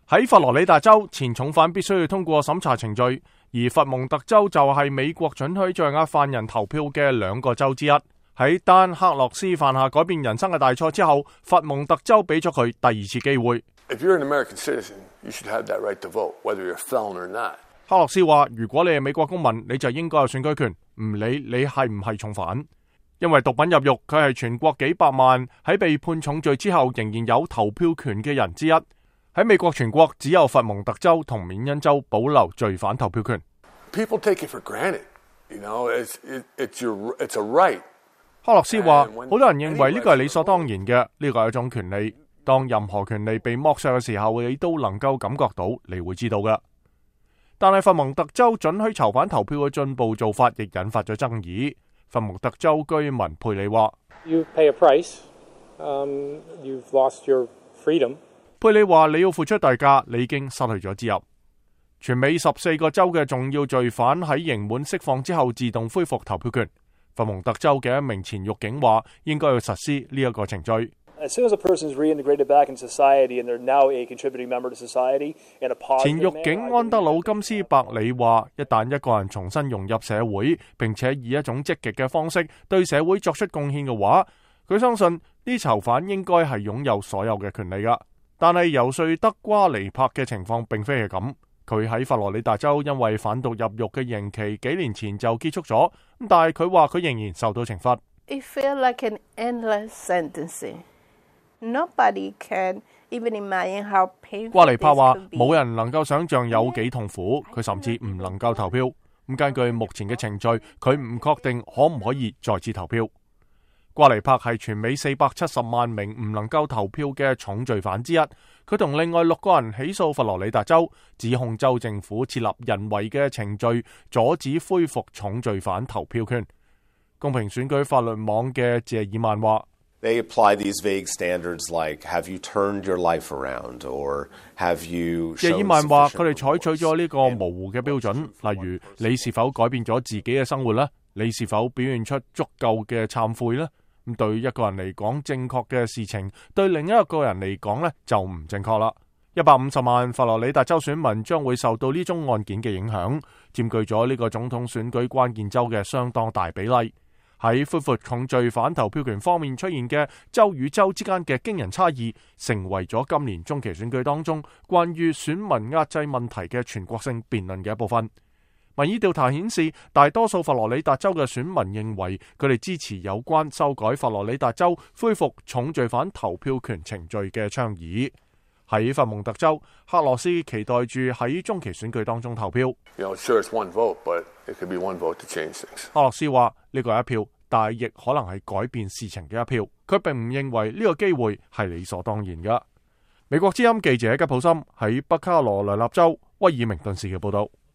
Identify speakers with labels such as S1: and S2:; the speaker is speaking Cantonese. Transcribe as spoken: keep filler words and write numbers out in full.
S1: 喺佛羅里達州，前重犯必須要通過審查程序，而佛蒙特州就係美國准許在押犯人投票嘅兩個州之一。喺丹克洛斯犯下改變人生嘅大錯之後，佛蒙特州俾咗佢第二次機會。
S2: If you're an American citizen, you should have that right to vote, whether you're a felon or not.
S1: 克洛斯話：如果你係美國公民，你就應該有選舉權，唔理你係唔係重犯。因為毒品入獄，佢係全國幾百萬喺被判重罪之後仍然有投票權嘅人之一。喺美國全國只有佛蒙特州同緬因州保留罪犯投票權。
S2: People take it for granted, you know, it's, it, it's, your, it's a right.
S1: 克洛斯話：好多人認為呢個係理所當然嘅，呢個係一種權利。當任何權利被剝削嘅時候，你都能夠感覺到，你會知道㗎。但係佛蒙特州准許囚犯投票嘅進步做法，亦引發咗爭議。佛蒙特州居民佩里話：
S3: You pay a price, um, you've lost your freedom.
S1: 佩里話：你要付出代價，你已經失去咗自由。全美十四個州嘅重要罪犯喺刑滿釋放之後自動恢復投票權。佛蒙特州嘅一名前獄警話：應該要實施呢一個程序。
S3: As soon as a person is reintegrated back in society and they're now a contributing member to society in a positive
S1: 前獄警安德魯金斯伯里話：一旦一個人重新融入社會，並且以一種積極嘅方式對社會作出貢獻嘅話，佢相信呢囚犯應該係擁有所有嘅權利㗎。但係游說德瓜尼柏嘅情況並非係咁。佢喺佛羅里達州因為販毒入獄嘅刑期幾年前就結束咗，但係佢話佢仍然受到懲罰。
S4: It felt like an endless sentencing. Nobody can even imagine how painful.
S1: 瓜尼柏話：冇人能夠想像有幾痛苦，佢甚至唔能夠投票。咁根據目前嘅程序，佢唔確定可唔可以再次投票。瓜尼柏係全美四百七十萬名唔能夠投票嘅重罪犯之一。佢同另外六個人起訴佛羅里達州，指控州政府設立人為嘅程序，阻止恢復重罪犯投票權。公平選舉法律網嘅謝爾曼話
S5: ：They apply these vague standards like have you turned your life around or have you。謝
S1: 爾曼話：佢哋採取咗呢個模糊嘅標準，例如你是否改變咗自己嘅生活呢？你是否表現出足夠嘅懺悔呢？咁對一個人嚟講正確嘅事情，對另一個人嚟講呢就唔正確啦。一百五十萬佛羅里達州選民將會受到呢宗案件嘅影響，佔據咗呢個總統選舉關鍵州嘅相當大比例。喺恢復重罪犯投票權方面出現嘅州與州之間嘅驚人差異，成為咗今年中期選舉當中關於選民壓制問題嘅全國性辯論嘅一部分。民意調查顯示，大多數佛羅里達州嘅選民認為佢哋支持有關修改佛羅里達州恢復重罪犯投票權程序嘅倡議。喺佛蒙特州，克羅斯期待住喺中期選舉當中投票。
S2: You know, sure, it's one vote, but it could be one vote to change things.
S1: 克羅斯話：呢個係一票，但係亦可能係改變事情嘅一票。佢並唔認為呢個機會係理所當然㗎。美國之音記者吉普森喺北卡羅來納州威爾明頓市嘅報道。